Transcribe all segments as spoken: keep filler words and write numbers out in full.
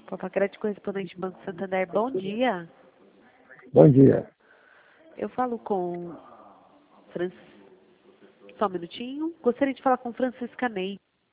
Papacrete correspondente Banco Santander, bom dia. Bom dia. Eu falo com Fran... Só um minutinho. Gostaria de falar com Francisca Ney.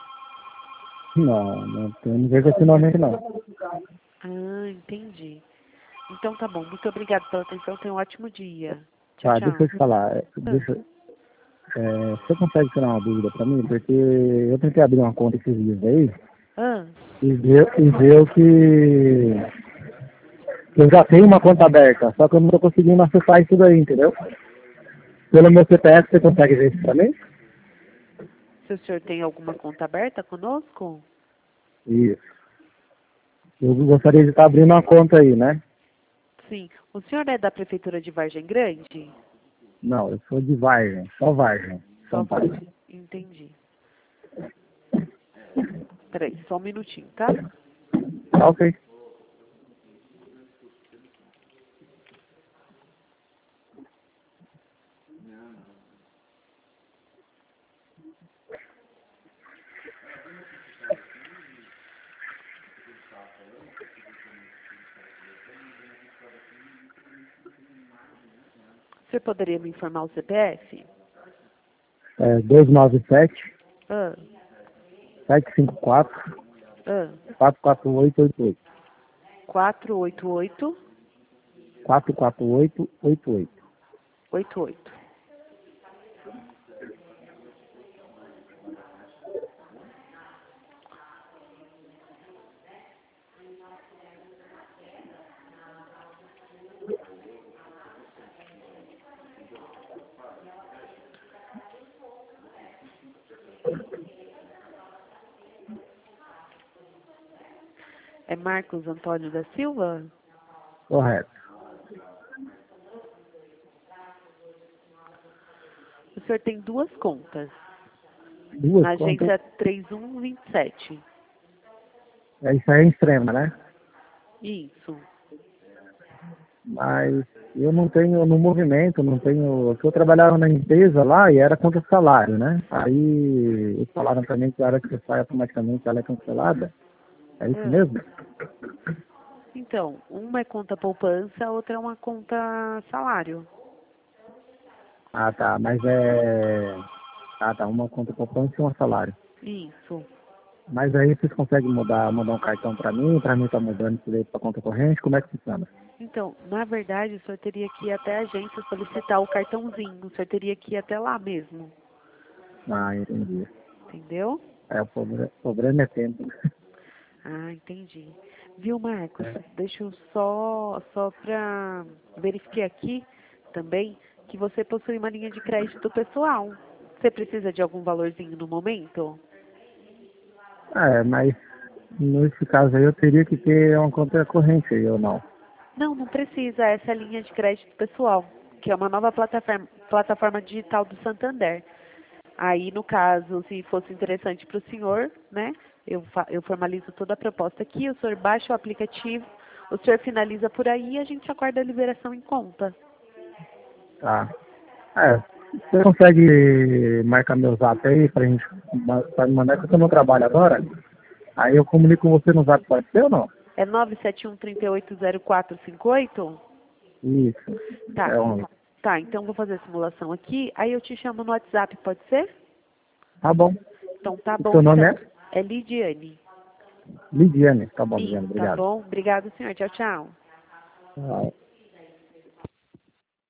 Não, não tem ninguém com esse nome aí, não. Ah, entendi. Então tá bom. Muito obrigada pela atenção. Tenha um ótimo dia. Tchau, Tá, tchau. deixa eu te falar. é, Deixa, é, você consegue tirar uma dúvida pra mim? Porque eu tentei abrir uma conta esses dias aí Ah, e deu, e deu que que eu já tenho uma conta aberta, só que eu não tô conseguindo acessar isso daí, entendeu? Pelo meu C P F, você consegue ver isso pra mim? se o senhor tem alguma conta aberta conosco? Isso. Eu gostaria de estar abrindo uma conta aí, né? Sim. O senhor é da Prefeitura de Vargem Grande? Não, eu sou de Vargem, só Vargem, Só São Paulo. Vargem. Entendi. Peraí, só um minutinho, tá? Tá ok. Você poderia me informar o C P F? É dois nove sete, Ah, sete cinco quatro, ah. quatro quatro oito oito oito. quatro oito oito quatro quatro oito oito oito. oito oito. É Marcos Antônio da Silva? Correto. O senhor tem duas contas. Duas Na contas. agência três um dois sete. É, isso aí é extrema, né? Isso. Mas eu não tenho no movimento, não tenho. Eu trabalhava na empresa lá e era contra salário, né? Aí eles falaram também que a hora que você sai automaticamente ela é cancelada. É isso Ah, mesmo? então, uma é conta poupança, a outra é uma conta salário. Ah, tá. Mas é. Ah, tá. Uma conta poupança e um salário. Isso. Mas aí vocês conseguem mudar, mandar um cartão pra mim, pra mim tá mudando isso daí pra conta corrente, como é que funciona? Então, na verdade, o senhor teria que ir até a agência solicitar o cartãozinho. O senhor teria que ir até lá mesmo. Ah, entendi. Entendeu? É, o problema, o problema é tempo. Ah, entendi. Viu, Marcos? É. Deixa eu só, só para verificar aqui também que você possui uma linha de crédito pessoal. Você precisa de algum valorzinho no momento? É, mas nesse caso aí eu teria que ter uma conta corrente aí, ou não? Não, não precisa. Essa é a linha de crédito pessoal, que é uma nova plataforma, plataforma digital do Santander. Aí, no caso, se fosse interessante para o senhor, né, eu, fa- eu formalizo toda a proposta aqui, o senhor baixa o aplicativo, o senhor finaliza por aí e a gente aguarda a liberação em conta. Tá. É, você consegue marcar meu zap aí pra gente ma- pra me mandar, que eu tô no trabalho agora? Aí eu comunico com você no zap, pode ser ou não? É nove sete um, três oito zero quatro cinco oito? Isso. Tá, É um. tá, então vou fazer a simulação aqui, aí eu te chamo no WhatsApp, pode ser? Tá bom. Então tá O bom, seu nome então. é? É Lidiane. Lidiane. Tá bom, Isso, Lidiane. tá Obrigado. bom? Obrigado, senhor. Tchau, tchau. Tchau.